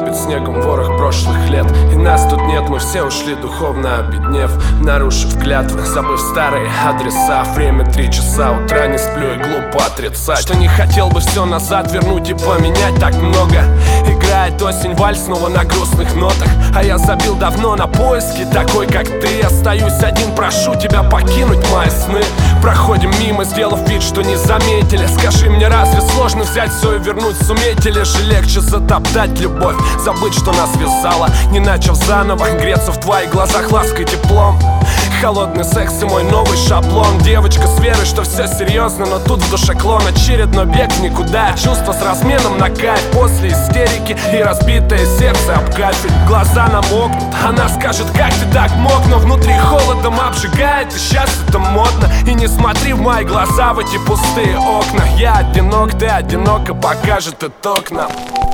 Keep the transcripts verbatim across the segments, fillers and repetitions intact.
покрыт снегом ворох прошлых лет. И нас тут нет, мы все ушли духовно обеднев, нарушив клятвы, забыв старые адреса. Время три часа утра, не сплю и глупо отрицать, что не хотел бы все назад вернуть и поменять так много. Играет осень вальс снова на грустных нотах, а я забил давно на поиски такой, как ты. Остаюсь один, прошу тебя покинуть мои сны. Проходим мимо, сделав вид, что не заметили. Скажи мне, разве сложно взять все и вернуть? Сумеете ли же легче затоптать любовь, забыть, что нас связало, не начав заново греться в твоих глазах лаской теплом? Холодный секс и мой новый шаблон. Девочка с верой, что все серьезно, но тут в душе клон. Очередной бег в никуда, чувство с разменом на кайф. После истерики и разбитое сердце об кафель. Глаза намокнут, она скажет, как ты так мог. Но внутри холодом обжигает, и сейчас это модно. И не смотри в мои глаза, в эти пустые окна. Я одинок, ты одинока, покажет итог нам.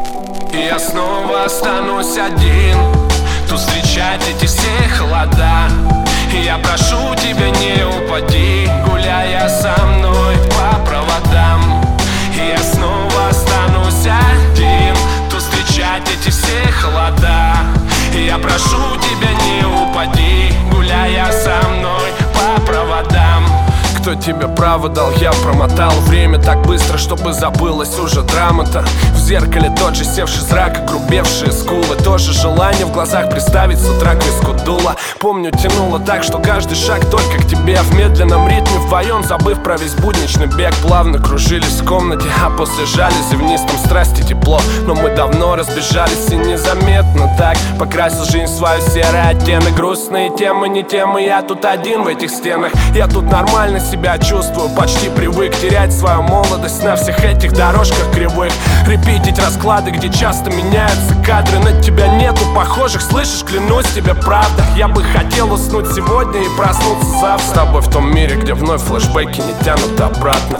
И я снова останусь один, тут встречать эти все холода. И я прошу тебя, не упади, гуляя со мной по проводам. И я снова останусь один, тут встречать эти все холода. И я прошу тебя, не упади, гуляя со мной по проводам. Кто тебе право дал, я промотал время так быстро, чтобы забылась уже драма-то. В зеркале тот же севший зрак, огрубевшие скулы. Тоже желание в глазах представить с утра к виску дуло. Помню, тянуло так, что каждый шаг только к тебе. В медленном ритме вдвоем, забыв про весь будничный бег, плавно кружились в комнате, а после жалюзи в низком страсти тепло. Но мы давно разбежались и незаметно так покрасил жизнь свою серый оттенок. Грустные темы, не темы, я тут один в этих стенах. Я тут нормально себя себя чувствую, почти привык терять свою молодость на всех этих дорожках кривых. Репетить расклады, где часто меняются кадры. На тебя нету похожих, слышишь, клянусь тебе, правда. Я бы хотел уснуть сегодня и проснуться завтра с тобой в том мире, где вновь флешбеки не тянут обратно.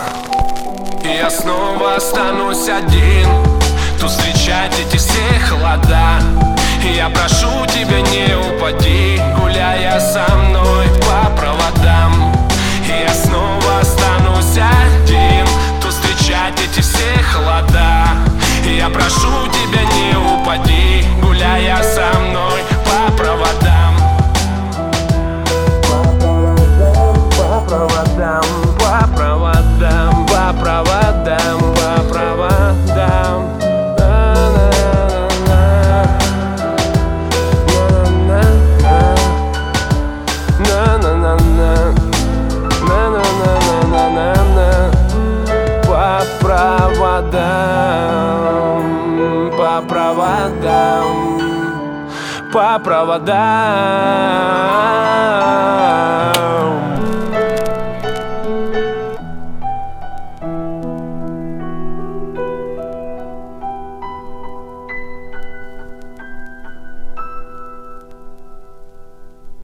И я снова останусь один, тут встречать эти все холода. И я прошу тебя, не упади, гуляя со мной по проводам. И я снова останусь один, тут встречать эти все холода. И я прошу тебя, не упади, гуляя со мной по проводам. По проводам, по проводам, по проводам, по проводам. По проводам, по проводам.